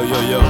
yo.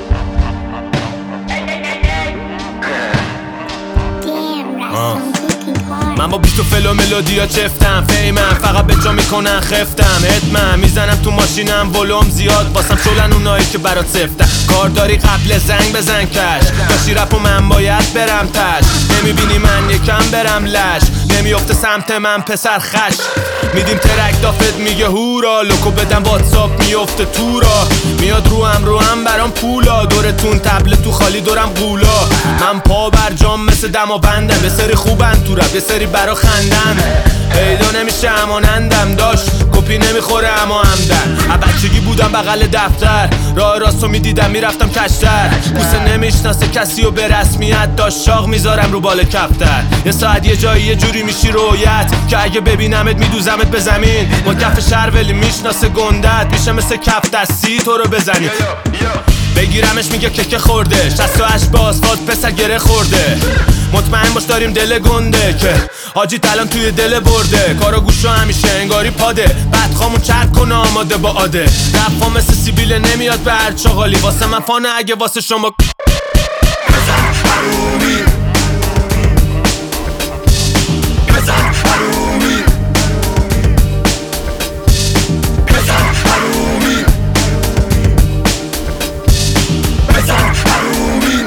من با بیست و فل و ملودیا چفتم فیمم فقط به جا میکنن خفتم ادمم میزنم تو ماشینم ولوم زیاد واسم شلن اونایی که برات سفتم کار داری قبل زنگ بزن کش داشتی رپ و من باید برم تش نمیبینی من یکم برم لش نمیافته سمت من پسر خش میدیم ترک دافت میگه هورا لوکو بدم واتساپ میافته تو را میاد رو هم برام پولا دورتون تبل تو خالی دورم قولا من پا بر جام مثل دماوندم یه سری خوبن تو رپ یه سری برا خندم پیدا نمیشه امانندم داشت کپی نمیخوره اما همدن بچگی بودم بغل دفتر راه راستو میدیدم میرفتم کشتر بوسه نمیشناسه کسی و به رسمیت داشت شاق میذارم رو بال کفتر یه ساعت یه جایی یه جوری میشی رویت که اگه ببینمت میدوزمت به زمین ما کف شهر ولی میشناسه گندت میشه مثل کف دستی تو رو بزنی بگیرمش میگه که خورده 68 به آسفالت پسر گره خورده مطمئن باش داریم دل گنده که حاجی الان توی دل برده کارا گوشو همیشه انگاری پاده بدخامون چرک کنه آماده با عاده رفا مثل سیبیل نمیاد به هر چاقالی واسه من فانه اگه واسه شما بزن حرومی بزن حرومی بزن حرومی بزن حرومی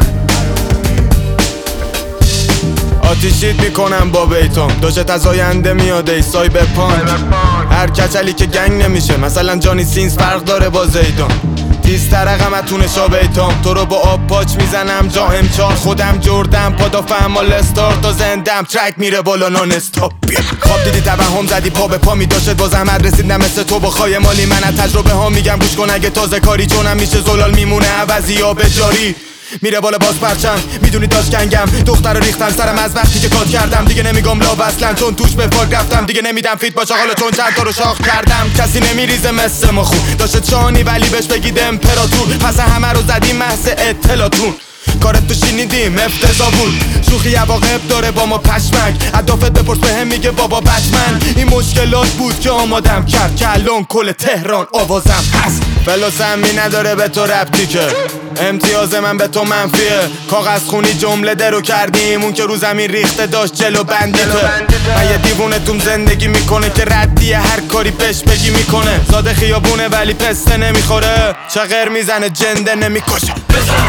آتیشیت میکنم با بیتم داشت از آینده میاد ای سایب پانک هر کچلی که گنگ نمیشه مثلا جانی سینز فرق داره با زیدان تیز ترقم اتونه شابیتام تو رو با آب پاچ میزنم جا امچار خودم جردم پادافم مال استار تا زندم ترک میره بالا نان استاپ خواب دیدی توهم زدی پا به پا میداشت با زحمت رسیدم مثل تو با خای مالی من از تجربه ها میگم گوش کن اگه تازه کاری چونم میشه زلال میمونه عوضی یا به جاری میره بالا باز پرچم میدونی داشت گنگم دختر رو ریختن سرم از وقتی که کات کردم دیگه نمیگم لاب اصلا چون توش به فاک رفتم دیگه نمیدم فیت باشه حالا چون چند تا رو شاخ کردم کسی نمیریزه مثل ما خون داشت شانی ولی بهش بگید امپراتور پس همه رو زدیم محض اطلاعتون کارت تو شنیدیم افتضاح بود شوخی عواقب داره با ما پشمک هدافت بپرس بهم میگه بابا بتمن این مشکلات بود که آمادم کرد که الان کل تهران آوازم هست فلوسمی نداره به تو ربطی که امتیاز من به تو منفیه کاغذ خونی جمله درو کردیم اون که رو زمین ریخته داشت جلو بندیته من یه دیوونه توم زندگی میکنه که ردیه هر کاری بهش بگی میکنه زاده خیابونه ولی پسته نمیخوره چه غیر میزنه جنده نمیکشه